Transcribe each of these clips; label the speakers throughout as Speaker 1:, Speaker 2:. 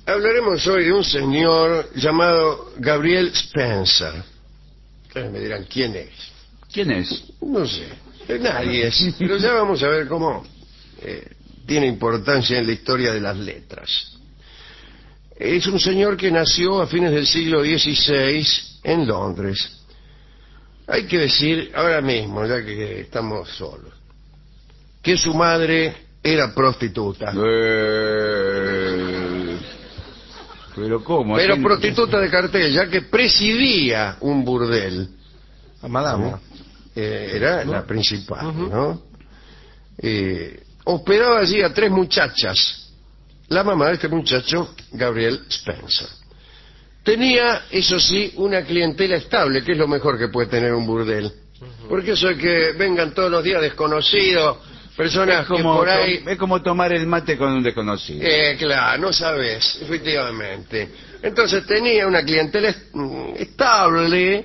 Speaker 1: Hablaremos hoy de un señor llamado Gabriel Spencer. Ustedes me dirán, ¿quién es?
Speaker 2: ¿Quién es?
Speaker 1: No sé, nadie es, pero ya vamos a ver cómo tiene importancia en la historia de las letras. Es un señor que nació a fines del siglo XVI en Londres. Hay que decir ahora mismo, ya que estamos solos, que su madre era prostituta.
Speaker 2: ¿Pero cómo?
Speaker 1: Pero prostituta de cartel, ya que presidía un burdel.
Speaker 3: A madama.
Speaker 1: Era la principal, ¿no? Hospedaba allí a 3 muchachas. La mamá de este muchacho, Gabriel Spencer. Tenía, eso sí, una clientela estable, que es lo mejor que puede tener un burdel. Porque eso de que vengan todos los días desconocidos, personas que por ahí...
Speaker 2: Es como tomar el mate con un desconocido.
Speaker 1: Claro, no sabes, efectivamente. Entonces tenía una clientela estable,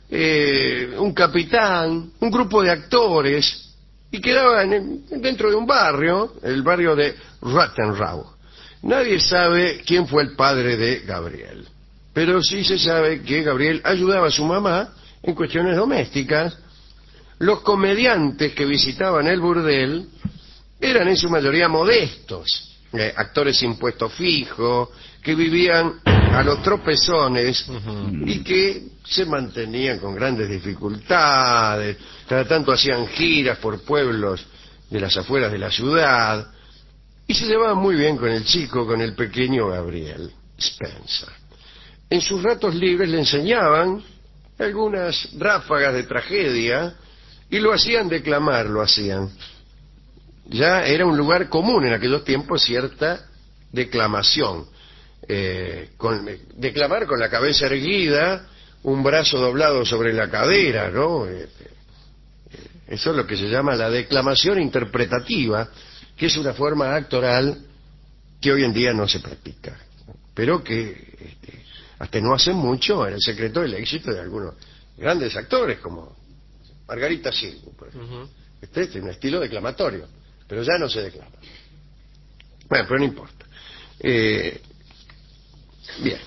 Speaker 1: un capitán, un grupo de actores, y quedaban dentro de un barrio, el barrio de Rattenrau. Nadie sabe quién fue el padre de Gabriel, pero sí se sabe que Gabriel ayudaba a su mamá en cuestiones domésticas. Los comediantes que visitaban el burdel eran en su mayoría modestos, actores sin puesto fijo, que vivían a los tropezones y que se mantenían con grandes dificultades. Cada tanto hacían giras por pueblos de las afueras de la ciudad y se llevaban muy bien con el chico, con el pequeño Gabriel Spencer. En sus ratos libres le enseñaban algunas ráfagas de tragedia y lo hacían declamar, lo hacían. Ya era un lugar común en aquellos tiempos cierta declamación. Declamar con la cabeza erguida, un brazo doblado sobre la cadera, ¿no? Eso es lo que se llama la declamación interpretativa, que es una forma actoral que hoy en día no se practica, pero que hasta no hace mucho era el secreto del éxito de algunos grandes actores, como Margarita Xirgu, por ejemplo. Este es un estilo declamatorio, pero ya no se declama. Bueno, pero no importa. Bien.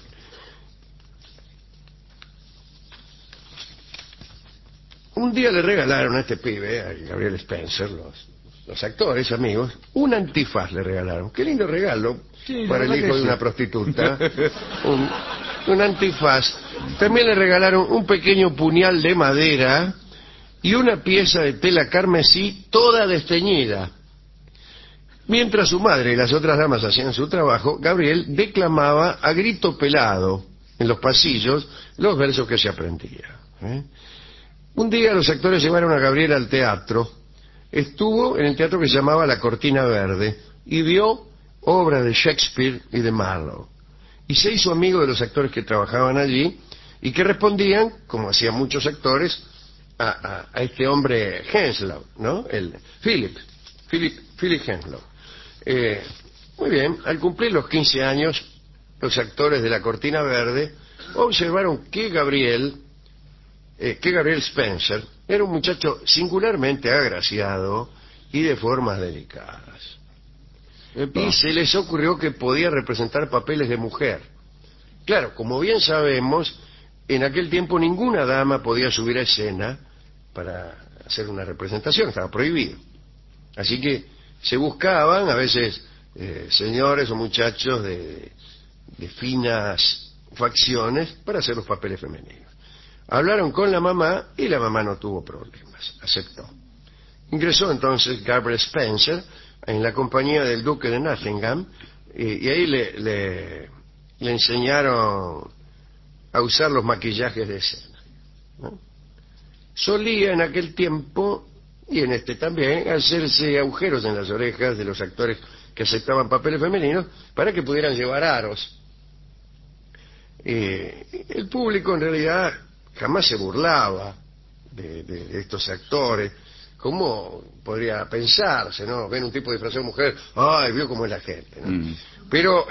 Speaker 1: Un día le regalaron a este pibe, a Gabriel Spencer, los actores, amigos, un antifaz le regalaron. Qué lindo regalo para el hijo de una prostituta. Un antifaz. También le regalaron un pequeño puñal de madera y una pieza de tela carmesí toda desteñida. Mientras su madre y las otras damas hacían su trabajo, Gabriel declamaba a grito pelado en los pasillos los versos que se aprendía. Un día los actores llevaron a Gabriel al teatro. Estuvo en el teatro que se llamaba La Cortina Verde y vio obras de Shakespeare y de Marlowe. Y se hizo amigo de los actores que trabajaban allí y que respondían, como hacían muchos actores, a este hombre Henslowe, ¿no? El Philip Henslowe. Muy bien, al cumplir los 15 años, los actores de La Cortina Verde observaron que Gabriel Spencer era un muchacho singularmente agraciado y de formas delicadas. Y se les ocurrió que podía representar papeles de mujer. Claro, como bien sabemos, en aquel tiempo ninguna dama podía subir a escena para hacer una representación, estaba prohibido. Así que se buscaban a veces señores o muchachos de finas facciones para hacer los papeles femeninos. Hablaron con la mamá y la mamá no tuvo problemas, aceptó. Ingresó entonces Gabriel Spencer en la compañía del duque de Nottingham y ahí le enseñaron a usar los maquillajes de escena, ¿no? Solía en aquel tiempo, y en este también, hacerse agujeros en las orejas de los actores que aceptaban papeles femeninos para que pudieran llevar aros. El público en realidad jamás se burlaba de estos actores. ¿Cómo podría pensarse, no? Ven un tipo disfrazado de mujer, ¡ay, vio cómo es la gente!, ¿no? Pero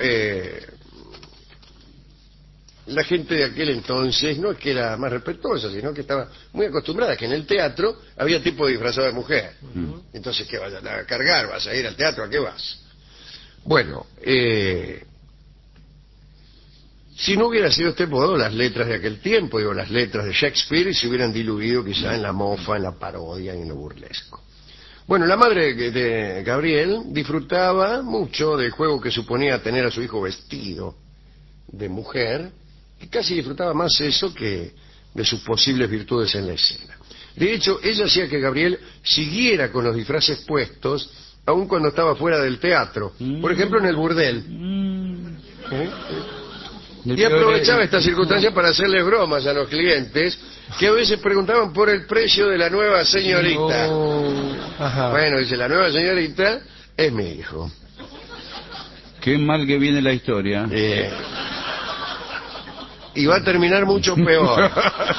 Speaker 1: la gente de aquel entonces no es que era más respetuosa, sino que estaba muy acostumbrada, que en el teatro había tipo disfrazado de mujer. Entonces, ¿qué vas a cargar? ¿Vas a ir al teatro? ¿A qué vas? Bueno, si no hubiera sido este modo, las letras de aquel tiempo, digo, las letras de Shakespeare, se hubieran diluido quizá en la mofa, en la parodia y en lo burlesco. Bueno, la madre de Gabriel disfrutaba mucho del juego que suponía tener a su hijo vestido de mujer, y casi disfrutaba más eso que de sus posibles virtudes en la escena. De hecho, ella hacía que Gabriel siguiera con los disfraces puestos, aun cuando estaba fuera del teatro, por ejemplo en el burdel. Y aprovechaba esta circunstancia para hacerle bromas a los clientes, que a veces preguntaban por el precio de la nueva señorita. Bueno, dice, la nueva señorita es mi hijo.
Speaker 2: Qué mal que viene la historia.
Speaker 1: Y va a terminar mucho peor.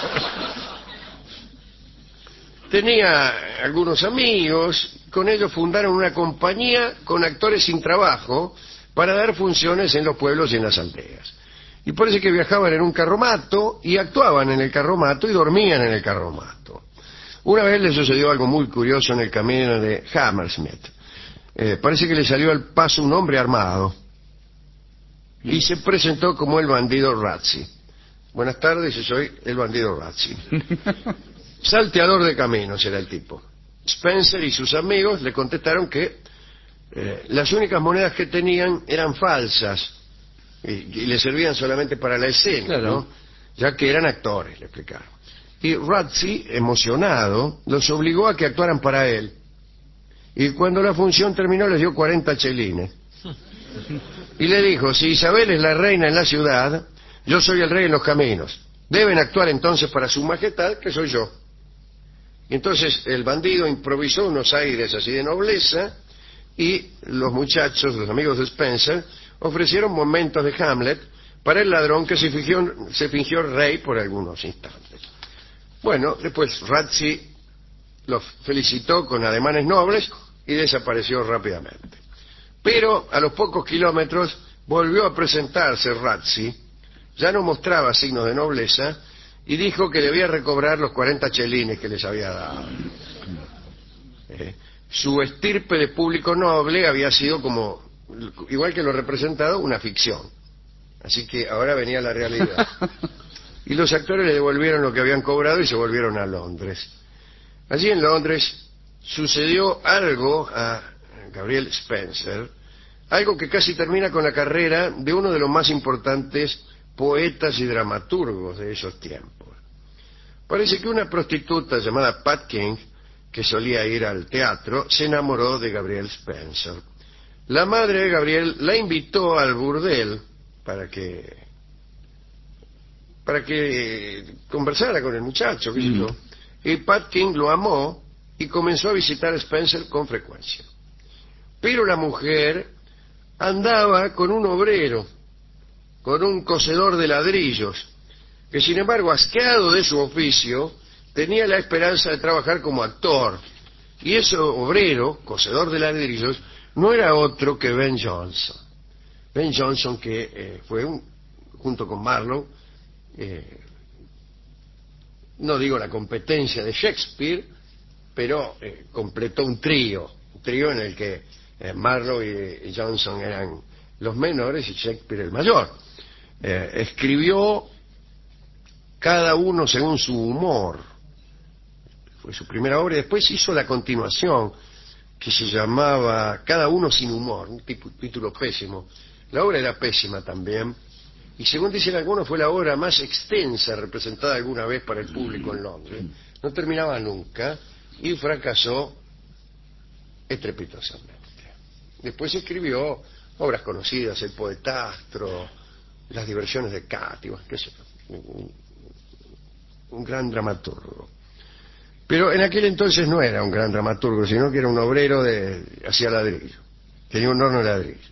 Speaker 1: Tenía algunos amigos, con ellos fundaron una compañía con actores sin trabajo para dar funciones en los pueblos y en las aldeas. Y parece que viajaban en un carromato y actuaban en el carromato y dormían en el carromato. Una vez le sucedió algo muy curioso en el camino de Hammersmith. Parece que le salió al paso un hombre armado y se presentó como el bandido Razzi. Buenas tardes, yo soy el bandido Razzi. Salteador de caminos era el tipo. Spencer y sus amigos le contestaron que las únicas monedas que tenían eran falsas y le servían solamente para la escena, claro, ¿no? Ya que eran actores, le explicaron. Y Razzi, emocionado, los obligó a que actuaran para él. Y cuando la función terminó les dio 40 chelines. Y le dijo, si Isabel es la reina en la ciudad, yo soy el rey en los caminos. Deben actuar entonces para su majestad, que soy yo. Y entonces el bandido improvisó unos aires así de nobleza y los muchachos, los amigos de Spencer, ofrecieron momentos de Hamlet para el ladrón que se fingió rey por algunos instantes. Bueno, después Razzi los felicitó con ademanes nobles y desapareció rápidamente. Pero a los pocos kilómetros volvió a presentarse Razzi, ya no mostraba signos de nobleza y dijo que debía recobrar los 40 chelines que les había dado. Su estirpe de público noble había sido como, igual que lo representado, una ficción. Así que ahora venía la realidad. Y los actores le devolvieron lo que habían cobrado y se volvieron a Londres. Allí en Londres sucedió algo a Gabriel Spencer, algo que casi termina con la carrera de uno de los más importantes poetas y dramaturgos de esos tiempos. Parece que una prostituta llamada Pat King, que solía ir al teatro, se enamoró de Gabriel Spencer. La madre de Gabriel la invitó al burdel para que conversara con el muchacho, qué sé yo. Y Pat King lo amó y comenzó a visitar a Spencer con frecuencia. Pero la mujer andaba con un obrero, con un cosedor de ladrillos, que sin embargo, asqueado de su oficio, tenía la esperanza de trabajar como actor. Y ese obrero, cosedor de ladrillos, no era otro que Ben Jonson. Ben Jonson que fue, junto con Marlowe, no digo la competencia de Shakespeare, pero completó un trío en el que Marlowe y Jonson eran los menores y Shakespeare el mayor. Escribió cada uno según su humor. Fue su primera obra y después hizo la continuación que se llamaba Cada uno sin humor, un título pésimo. La obra era pésima también y según dicen algunos fue la obra más extensa representada alguna vez para el público en Londres. No terminaba nunca y fracasó estrepitosamente. Después escribió obras conocidas, El Poetastro, Las diversiones de Katy, qué sé yo, un gran dramaturgo. Pero en aquel entonces no era un gran dramaturgo, sino que era un obrero hacía ladrillo. Tenía un horno de ladrillo.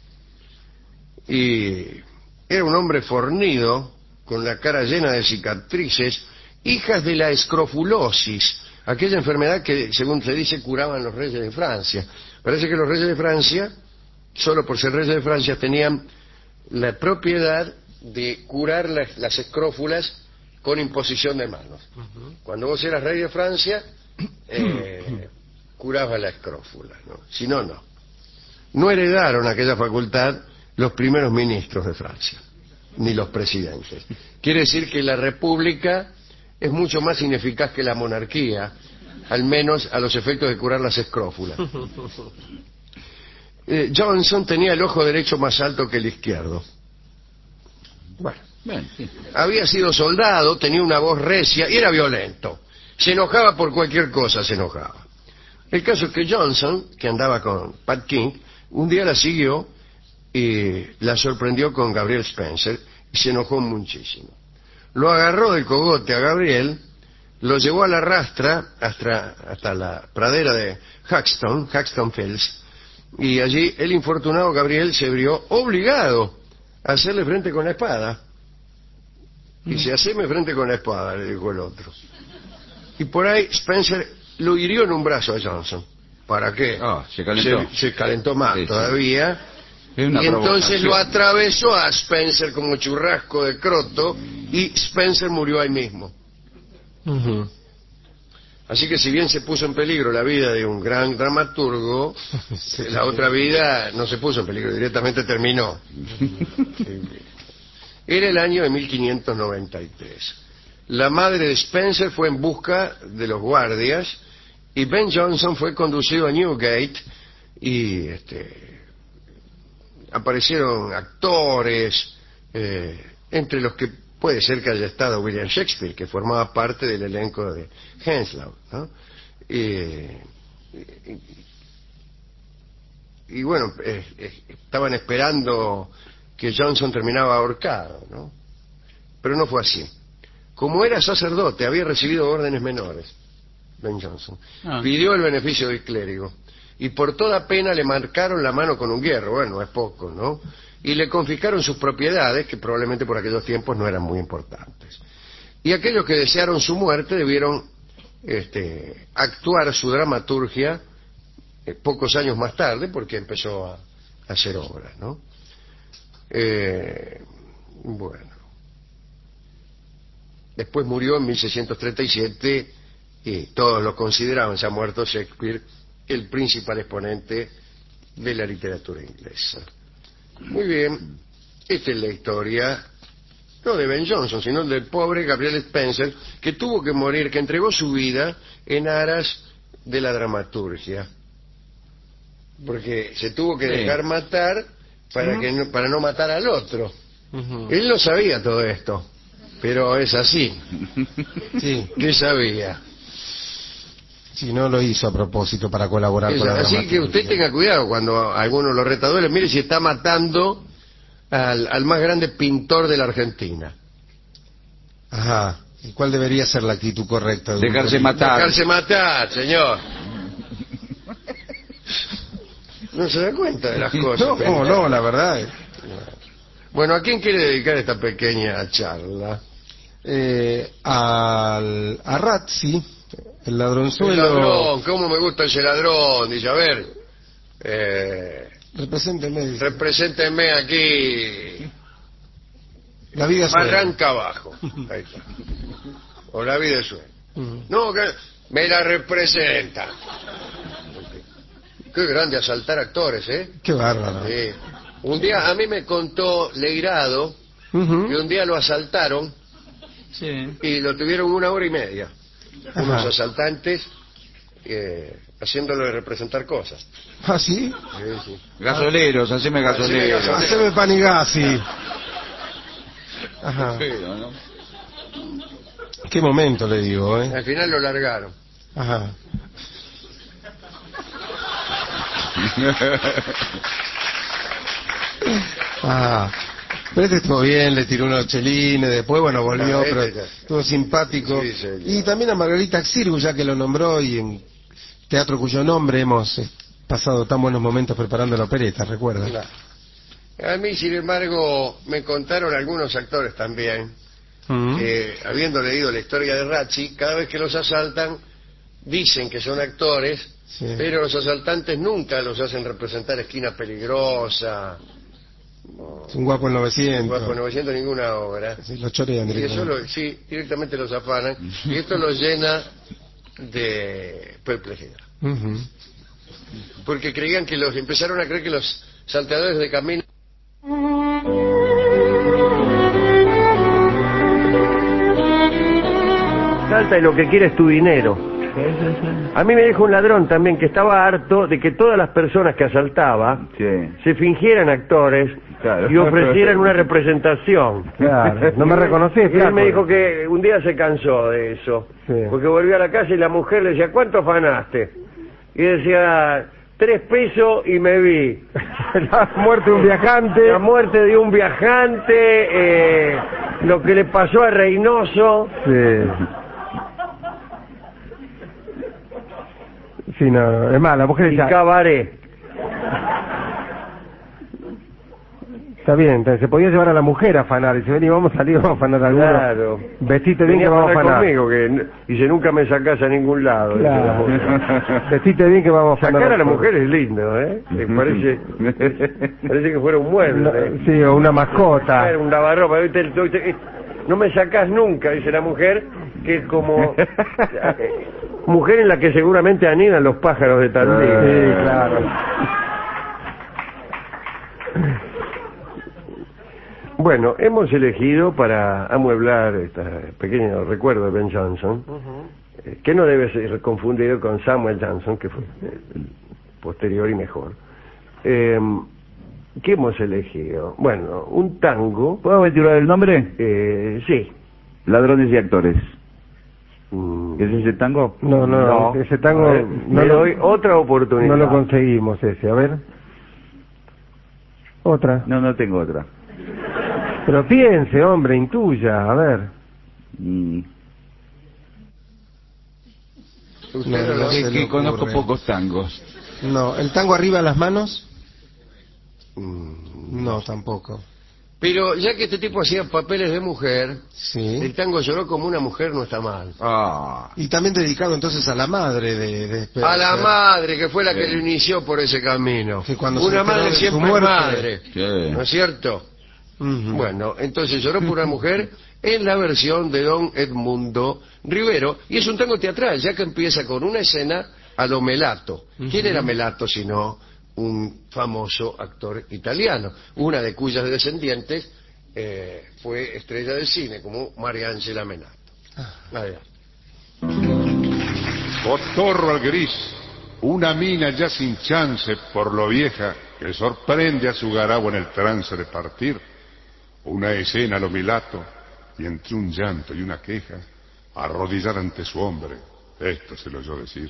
Speaker 1: Y era un hombre fornido, con la cara llena de cicatrices, hijas de la escrofulosis, aquella enfermedad que, según se dice, curaban los reyes de Francia. Parece que los reyes de Francia, solo por ser reyes de Francia, tenían la propiedad de curar las escrófulas con imposición de manos. Cuando vos eras rey de Francia, curabas la escrófula, ¿no? Si no, no. No heredaron aquella facultad los primeros ministros de Francia. ni los presidentes. Quiere decir que la república es mucho más ineficaz que la monarquía, al menos a los efectos de curar las escrófulas. Johnson tenía el ojo derecho más alto que el izquierdo. Bueno,
Speaker 2: Bien, sí.
Speaker 1: había sido soldado, tenía una voz recia y era violento. Se enojaba por cualquier cosa, se enojaba. El caso es que Johnson, que andaba con Pat King, un día la siguió y la sorprendió con Gabriel Spencer y se enojó muchísimo. Lo agarró del cogote a Gabriel, lo llevó a la rastra hasta la pradera de Haxton Fields, y allí el infortunado Gabriel se vio obligado a hacerle frente con la espada. Y se haceme frente con la espada, le dijo el otro. Y por ahí Spencer lo hirió en un brazo a Johnson. ¿Para qué?
Speaker 2: Se calentó.
Speaker 1: Se calentó más
Speaker 2: Sí, sí.
Speaker 1: todavía.
Speaker 2: Es una
Speaker 1: Y entonces
Speaker 2: provocación.
Speaker 1: lo atravesó a Spencer como churrasco de croto y Spencer murió ahí mismo. Así que si bien se puso en peligro la vida de un gran dramaturgo, la otra vida no se puso en peligro, directamente terminó. Era el año de 1593. La madre de Spencer fue en busca de los guardias y Ben Johnson fue conducido a Newgate y aparecieron actores, entre los que puede ser que haya estado William Shakespeare, que formaba parte del elenco de Henslowe, ¿no? Y bueno, estaban esperando que Johnson terminaba ahorcado, ¿no? Pero no fue así. Como era sacerdote, había recibido órdenes menores, Ben Johnson. Pidió el beneficio del clérigo. Y por toda pena le marcaron la mano con un hierro, bueno, es poco, ¿no? Y le confiscaron sus propiedades, que probablemente por aquellos tiempos no eran muy importantes. Y aquellos que desearon su muerte debieron actuar su dramaturgia pocos años más tarde, porque empezó a hacer obras, ¿no? Bueno. Después murió en 1637 y todos lo consideraban, se ha muerto Shakespeare, el principal exponente de la literatura inglesa. Muy bien, esta es la historia, no de Ben Johnson, sino del pobre Gabriel Spencer, que tuvo que morir, que entregó su vida en aras de la dramaturgia. Porque se tuvo que dejar matar para no matar al otro. Él no sabía todo esto, pero es así.
Speaker 3: Sí,
Speaker 1: ¿Qué sabía?
Speaker 3: sí, no lo hizo a propósito para colaborar con la
Speaker 1: Así que
Speaker 3: dramaturgia.
Speaker 1: usted tenga cuidado cuando alguno lo retadores, mire si está matando al más grande pintor de la Argentina.
Speaker 3: Ajá. ¿Y cuál debería ser la actitud correcta? De un
Speaker 2: Dejarse
Speaker 3: político?
Speaker 2: matar.
Speaker 1: Dejarse matar, señor. No se da cuenta de las cosas.
Speaker 3: No, la verdad.
Speaker 1: Bueno, ¿a quién quiere dedicar esta pequeña charla?
Speaker 3: A Razzi, el ladronzuelo.
Speaker 1: El ladrón, ¿cómo me gusta ese ladrón? Dice, a ver,
Speaker 3: Represénteme. dice.
Speaker 1: represéntenme aquí,
Speaker 3: La vida es suya.
Speaker 1: barranca abajo. Ahí está. O la vida es suya. No, que me la representa. Qué grande asaltar actores, ¿eh?
Speaker 3: Qué bárbaro.
Speaker 1: Sí. Un día, a mí me contó Leirado que un día lo asaltaron y lo tuvieron 1 hora y media. Unos asaltantes haciéndolo de representar cosas.
Speaker 3: ¿Ah, sí?
Speaker 1: Sí, sí.
Speaker 2: Gasoleros, haceme gasoleros.
Speaker 1: Haceme
Speaker 3: Haceme Panigasi. Ajá.
Speaker 2: Pero, ¿no?
Speaker 3: Qué momento, le digo, ¿eh?
Speaker 1: Al final lo largaron.
Speaker 3: Ajá. Pero este estuvo bien, le tiró unos chelines, después, bueno, volvió,
Speaker 1: Ah,
Speaker 3: pero
Speaker 1: ya.
Speaker 3: estuvo simpático.
Speaker 1: Sí, señor.
Speaker 3: Y también a Margarita Xirgu, ya que lo nombró, y en teatro cuyo nombre hemos pasado tan buenos momentos preparando la opereta, ¿recuerda?
Speaker 1: Claro. A mí, sin embargo, me contaron algunos actores también, que habiendo leído la historia de Razzi, cada vez que los asaltan, dicen que son actores,
Speaker 3: Sí.
Speaker 1: pero los asaltantes nunca los hacen representar esquina peligrosa,
Speaker 3: Es un guapo en 900.
Speaker 1: bajo 900 ninguna obra.
Speaker 3: Sí, lo chorean
Speaker 1: Y eso
Speaker 3: directamente.
Speaker 1: sí, directamente los afanan, y esto los llena de perplejidad.
Speaker 3: Ujú.
Speaker 1: Porque creían que empezaron a creer que los salteadores de camino falta y lo que quiere es tu dinero. A mí me dijo un ladrón también que estaba harto de que todas las personas que asaltaba
Speaker 2: Sí.
Speaker 1: se fingieran actores
Speaker 2: Claro.
Speaker 1: y ofrecieran una representación.
Speaker 3: Claro, no me reconocés,
Speaker 1: Y él
Speaker 3: flaco.
Speaker 1: me dijo que un día se cansó de eso,
Speaker 3: Sí.
Speaker 1: porque volvió a la casa y la mujer le decía, ¿cuánto afanaste? Y decía, 3 pesos y me vi.
Speaker 3: La muerte de un viajante.
Speaker 1: La muerte de un viajante, lo que le pasó a Reynoso.
Speaker 3: Sí. Sí, no, es más, la mujer
Speaker 1: Y
Speaker 3: decía,
Speaker 1: Cabaret.
Speaker 3: está bien, entonces se podía llevar a la mujer a afanar, y dice, vení, vamos a salir, vamos a afanar alguno.
Speaker 1: Claro.
Speaker 3: Vestite bien
Speaker 1: Venía
Speaker 3: que vamos a afanar.
Speaker 1: conmigo, que dice, nunca me sacás a ningún lado. dice la mujer.
Speaker 3: Claro. Vestite bien que vamos a afanar.
Speaker 1: Sacar a la
Speaker 3: nosotros.
Speaker 1: mujer es lindo, ¿eh? Parece que fuera un mueble.
Speaker 3: Sí, o una mascota.
Speaker 1: Era un lavarropa. No me sacás nunca, dice la mujer, que es como mujer en la que seguramente anidan los pájaros de Tandil.
Speaker 3: Sí, claro.
Speaker 1: Bueno, hemos elegido para amueblar este pequeño recuerdo de Ben Johnson, que no debe ser confundido con Samuel Johnson, que fue posterior y mejor. ¿Qué hemos elegido? Bueno, un tango.
Speaker 2: ¿Puedo titular el nombre?
Speaker 1: Sí.
Speaker 2: Ladrones y actores.
Speaker 1: Mm,
Speaker 2: ¿Es ese tango?
Speaker 3: No, ese tango
Speaker 1: a ver,
Speaker 3: no
Speaker 1: le
Speaker 3: lo,
Speaker 1: doy otra oportunidad.
Speaker 3: no lo conseguimos ese, a ver. Otra.
Speaker 2: No tengo otra.
Speaker 3: Pero piense, hombre, intuya, a ver.
Speaker 2: Y...
Speaker 1: Usted
Speaker 3: No,
Speaker 2: Es
Speaker 3: se le
Speaker 2: que conozco
Speaker 3: ocurre.
Speaker 2: pocos tangos.
Speaker 3: No, ¿el tango arriba de las manos?
Speaker 1: Mm,
Speaker 3: No, tampoco.
Speaker 1: Pero ya que este tipo hacía papeles de mujer, el
Speaker 3: Sí.
Speaker 1: tango lloró como una mujer no está mal.
Speaker 3: Y también dedicado entonces a la madre de
Speaker 1: A la
Speaker 3: Spencer,
Speaker 1: madre, que fue la que
Speaker 2: Sí.
Speaker 1: lo inició por ese camino.
Speaker 3: Que cuando se
Speaker 1: Una
Speaker 3: enteró
Speaker 1: madre
Speaker 3: de su
Speaker 1: siempre es
Speaker 3: muerte.
Speaker 1: madre,
Speaker 2: Sí.
Speaker 1: ¿no es cierto?
Speaker 3: Ujú.
Speaker 1: Bueno, entonces lloró por una mujer en la versión de don Edmundo Rivero, y es un tango teatral, ya que empieza con una escena a lo Melato. ¿Quién era Melato sino un famoso actor italiano, una de cuyas descendientes fue estrella de cine, como María Ángela Melato? Adelante.
Speaker 4: Cotorro al gris, una mina ya sin chance por lo vieja que sorprende a su garabo en el trance de partir. Una escena a lo Melato y entre un llanto y una queja, arrodillar ante su hombre, esto se lo oyó decir.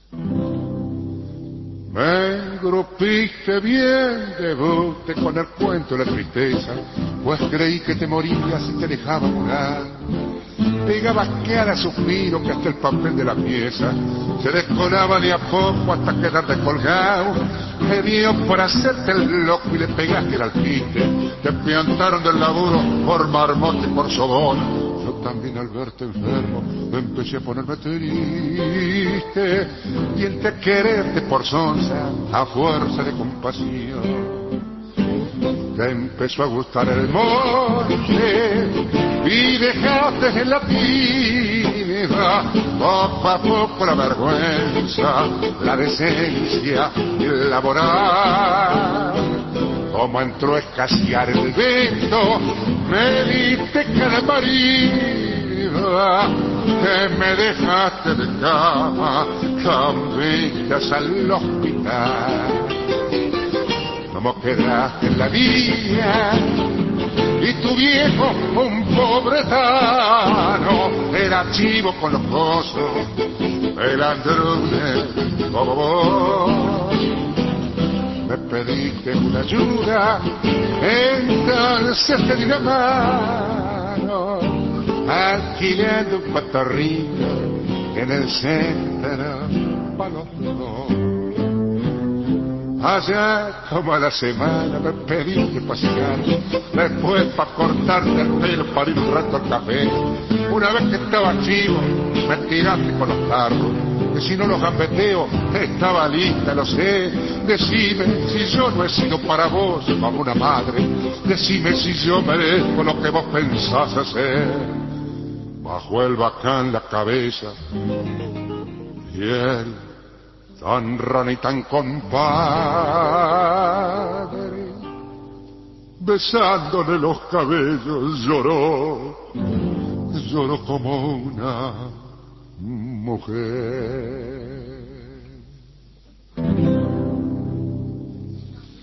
Speaker 4: Me engrupiste bien de bote con el cuento de la tristeza, pues creí que te morías y te dejaba volar. Pegabas cada suspiro que hasta el papel de la pieza se descolaba de a poco hasta quedar descolgado. Te dio por hacerte el loco y le pegaste el alpiste. Te piantaron del laburo por marmota y por sobón. Yo también al verte enfermo empecé a ponerme triste y entre quererte por sonza a fuerza de compasión te empezó a gustar el monte y dejaste en la vida poco a poco la vergüenza, la decencia y el laboral. Como entró a escasear el viento, me diste calmarida, que me dejaste de cama, cambitas al hospital. Como quedaste en la vía y tu viejo, un pobretano, era chivo con los pozos, el andrune como vos. Me pediste una ayuda, entonces te di una mano, alquilando un patorrito en el centro para los dos. Allá como a la semana me pediste pasear, después para cortarte el pelo para ir un rato al café. Una vez que estaba chivo, me tiraste con los tarros, que si no los gambeteo, estaba lista, lo sé. Decime si yo no he sido para vos como una madre, decime si yo merezco lo que vos pensás hacer. Bajó el bacán la cabeza y él, tan rana y tan compadre, besándole los cabellos lloró como una mujer.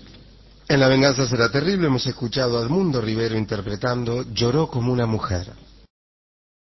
Speaker 3: En La venganza será terrible hemos escuchado a Edmundo Rivero interpretando Lloró como una mujer.